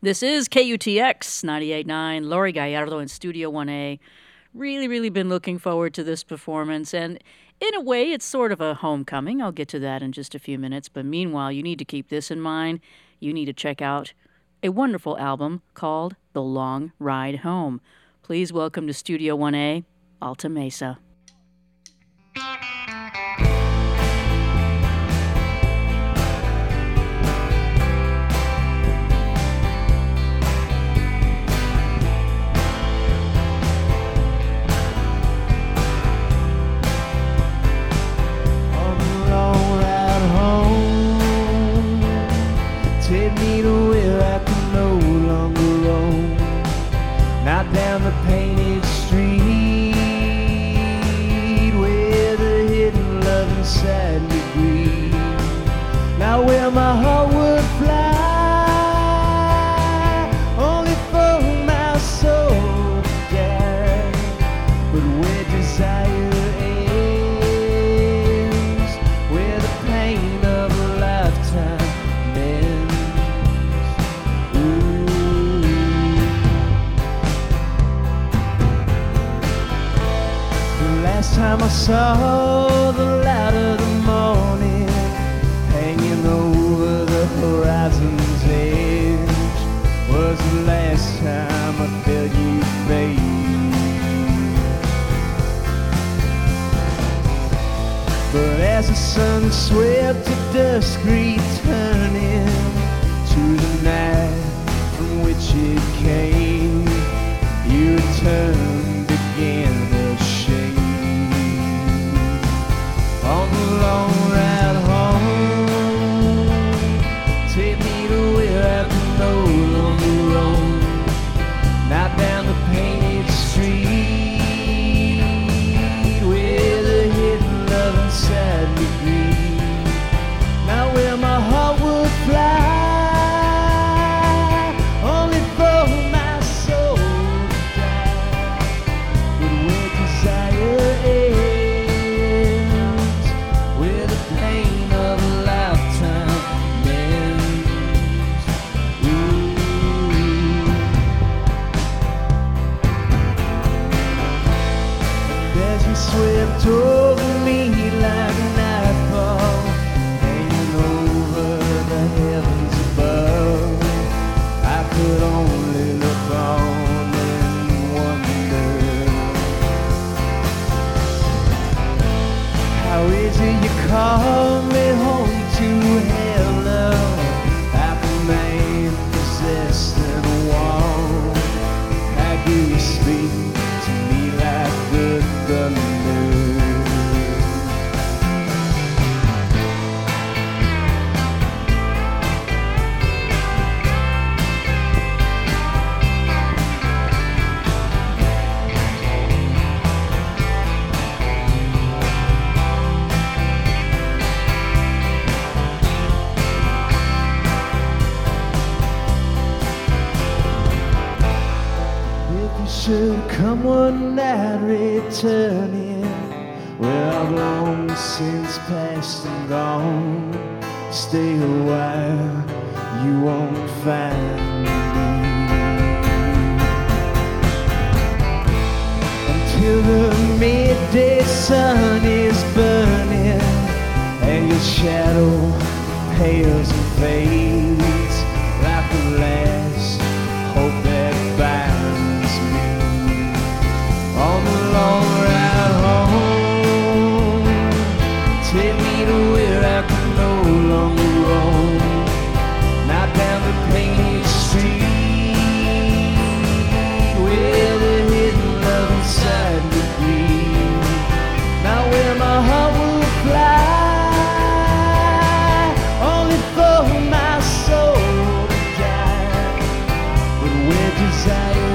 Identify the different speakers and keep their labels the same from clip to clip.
Speaker 1: This is KUTX 98.9, Lori Gallardo in Studio 1A. Really been looking forward to this performance, and in a way, it's sort of a homecoming. I'll get to that in just a few minutes, but meanwhile, you need to keep this in mind. You need to check out a wonderful album called The Long Ride Home. Please welcome to Studio 1A, Alta Mesa.
Speaker 2: Down the painted street where the hidden love inside me breathe. Now where my heart would fly, only for my soul to die. But where desire ends, where the pain of a lifetime ends. Last time I saw the light of the morning hanging over the horizon's edge was the last time I felt you fade. But as the sun swept to dusk, returning to the night from which it came, you returned again. On the long ride home, take me to where I can no longer roam. Not down the painted street where the hidden love inside me breathe. Now where my heart would fly, only for my soul to die. But where desire is, swept over me like a nightfall, hanging over the heavens above. I could only look on and wonder, how is it you call me home to hell, love? Like a man possessed and warm. How do you speak to me like good thunder? Should come one night returning, where I've long since passed and gone. Stay a while, you won't find me until the midday sun is burning and your shadow pales and fades like the last hope that binds me. On the long ride home, take me to where I can no longer roam. Not down the painted street where the hidden love inside me breathe. Now where my heart will fly, only for my soul to die. But where desire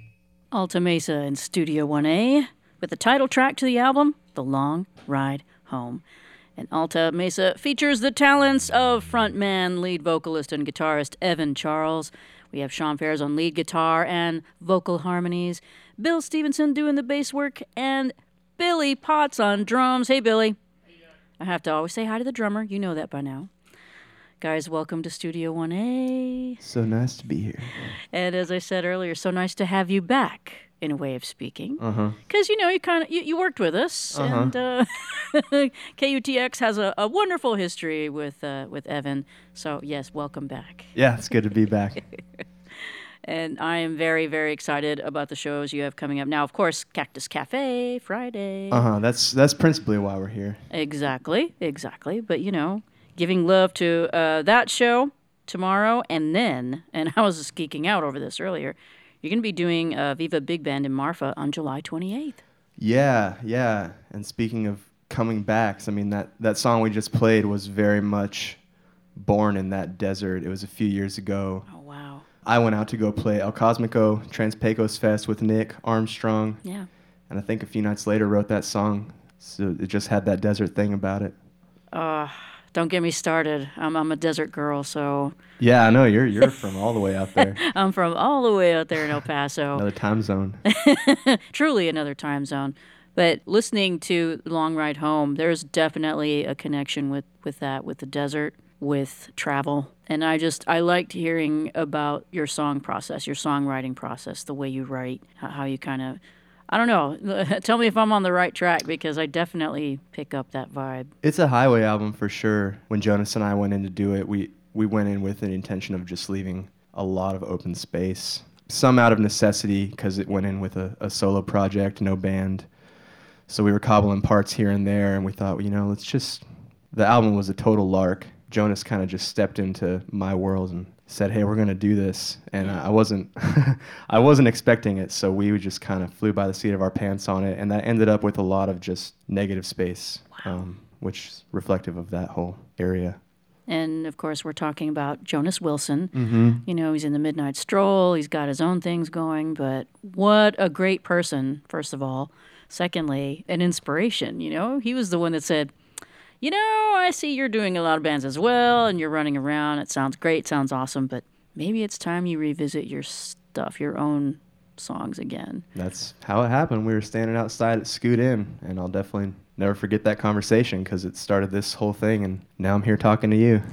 Speaker 1: Alta Mesa in Studio 1A with the title track to the album, The Long Ride home. And Alta Mesa features the talents of frontman, lead vocalist, and guitarist Evan Charles. We have Sean Fares on lead guitar and vocal harmonies, Bill Stevenson doing the bass work, and Billy Potts on drums. Hey, Billy. I have to always say hi to the drummer. You know that by now. Guys, welcome to Studio 1A.
Speaker 3: So nice to be here.
Speaker 1: And as I said earlier, so nice to have you back, in a way of speaking.
Speaker 3: Uh-huh.
Speaker 1: Because, you worked with us, and KUTX has a wonderful history with Evan. So, yes, welcome back.
Speaker 3: Yeah, it's good to be back.
Speaker 1: And I am very, very excited about the shows you have coming up. Now, of course, Cactus Cafe, Friday.
Speaker 3: That's principally why we're here.
Speaker 1: Exactly. But, giving love to that show tomorrow, and then, and I was just geeking out over this earlier, you're going to be doing Viva Big Band in Marfa on July 28th.
Speaker 3: Yeah. And speaking of coming back, that song we just played was very much born in that desert. It was a few years ago.
Speaker 1: Oh, wow.
Speaker 3: I went out to go play El Cosmico Trans Pecos Fest with Nick Armstrong.
Speaker 1: Yeah.
Speaker 3: And I think a few nights later wrote that song. So it just had that desert thing about it.
Speaker 1: Don't get me started. I'm a desert girl, so...
Speaker 3: Yeah, I know. You're from all the way out there.
Speaker 1: I'm from all the way out there in El Paso.
Speaker 3: Another time zone.
Speaker 1: Truly another time zone. But listening to Long Ride Home, there's definitely a connection with that, with the desert, with travel. And I liked hearing about your song process, your songwriting process, the way you write, how you kind of... I don't know. Tell me if I'm on the right track, because I definitely pick up that vibe.
Speaker 3: It's a highway album for sure. When Jonas and I went in to do it, we went in with an intention of just leaving a lot of open space. Some out of necessity, because it went in with a solo project, no band. So we were cobbling parts here and there, and we thought, the album was a total lark. Jonas kind of just stepped into my world and said, hey, we're going to do this. And I wasn't expecting it, so we just kind of flew by the seat of our pants on it, and that ended up with a lot of just negative space, which is reflective of that whole area.
Speaker 1: And, of course, we're talking about Jonas Wilson.
Speaker 3: Mm-hmm.
Speaker 1: He's in the Midnight Stroll. He's got his own things going, but what a great person, first of all. Secondly, an inspiration, He was the one that said, I see you're doing a lot of bands as well, and you're running around. It sounds great, sounds awesome, but maybe it's time you revisit your stuff, your own songs again.
Speaker 3: That's how it happened. We were standing outside at Scoot Inn, and I'll definitely never forget that conversation, because it started this whole thing, and now I'm here talking to you.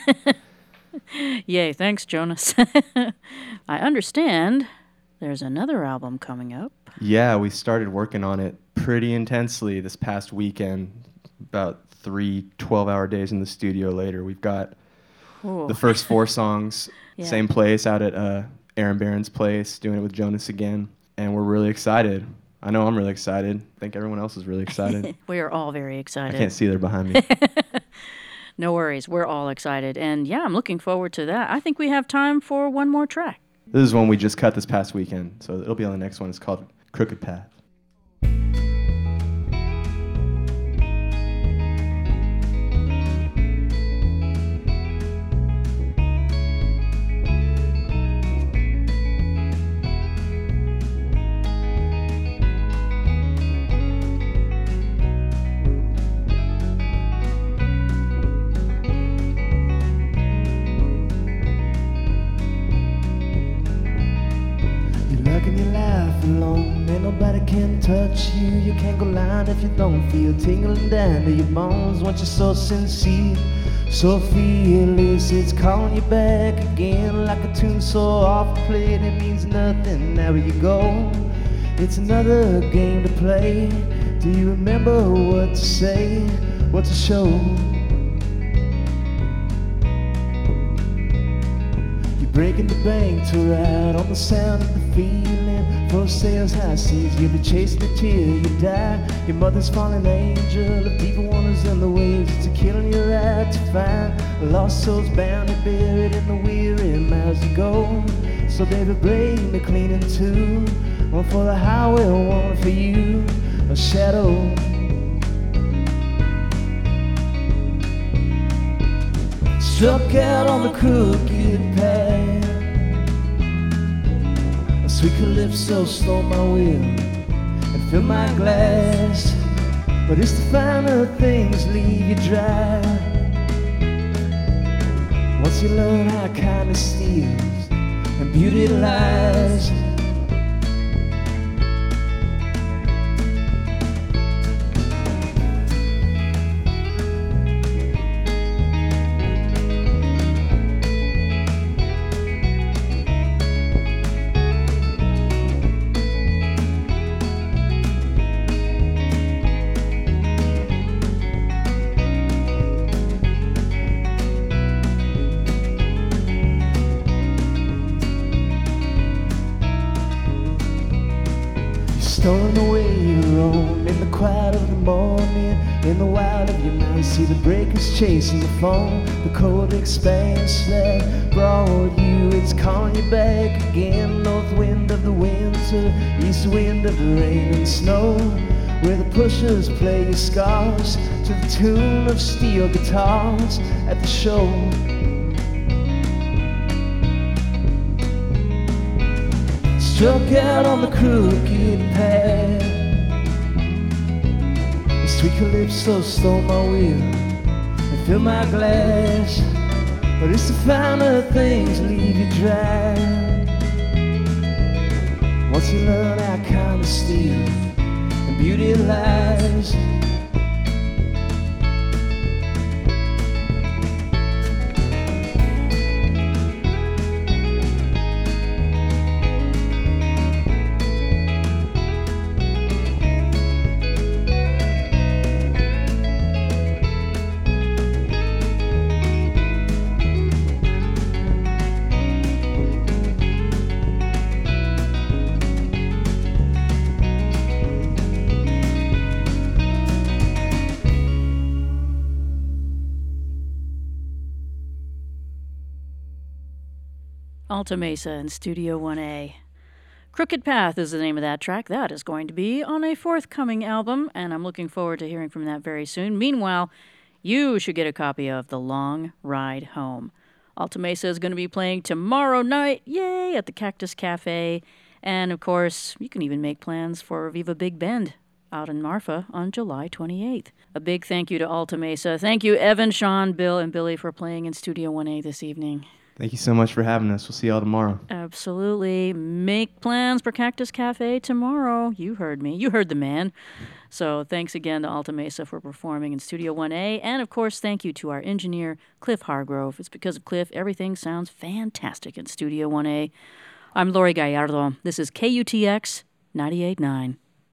Speaker 1: Yay, thanks, Jonas. I understand there's another album coming up.
Speaker 3: Yeah, we started working on it pretty intensely this past weekend. About 3 12-hour days in the studio later, we've got the first 4 songs, same place out at Aaron Barron's place, doing it with Jonas again, and we're really excited. I know I'm really excited. I think everyone else is really excited.
Speaker 1: We are all very excited.
Speaker 3: I can't see they're behind me.
Speaker 1: No worries, we're all excited, and I'm looking forward to that. I think we have time for one more track.
Speaker 3: This is one we just cut this past weekend, so it'll be on the next one. It's called Crooked Path.
Speaker 2: Touch you, you can't go lying if you don't feel tingling down to your bones. Once you're so sincere, so fearless, it's calling you back again like a tune so off played it means nothing. Now you go, it's another game to play. Do you remember what to say, what to show? You're breaking the bank to ride on the sound of the feeling. For sales high seas, you'll be chasing it till you die. Your mother's fallen angel of deeper waters and the waves. It's a killing you're out to find. Lost souls bound and buried in the weary miles you go. So baby, bring me clean in two. One for the highway, one for you. A shadow. Struck out on the crooked path. Sweet calypso stole my will and filled my glass. but it's the finer things leave you dry. Once you learn how kindness steals and beauty lies. Stolen away you roam in the quiet of the morning. In the wild of your mind, see the breakers chasing the foam. The cold expanse that brought you, it's calling you back again. North wind of the winter, east wind of the rain and snow, where the pushers play your scars to the tune of steel guitars at the show. Struck out on the crooked path, the sweet calypso stole my wheel and filled my glass. But it's the finer things leave you dry. Once you learn how kind of steel and beauty lies.
Speaker 1: Alta Mesa and Studio 1A. Crooked Path is the name of that track. That is going to be on a forthcoming album, and I'm looking forward to hearing from that very soon. Meanwhile, you should get a copy of The Long Ride Home. Alta Mesa is going to be playing tomorrow night, yay, at the Cactus Cafe. And, of course, you can even make plans for Viva Big Bend out in Marfa on July 28th. A big thank you to Alta Mesa. Thank you, Evan, Sean, Bill, and Billy for playing in Studio 1A this evening.
Speaker 3: Thank you so much for having us. We'll see y'all tomorrow.
Speaker 1: Absolutely. Make plans for Cactus Cafe tomorrow. You heard me. You heard the man. So thanks again to Alta Mesa for performing in Studio 1A. And, of course, thank you to our engineer, Cliff Hargrove. It's because of Cliff everything sounds fantastic in Studio 1A. I'm Lori Gallardo. This is KUTX 98.9.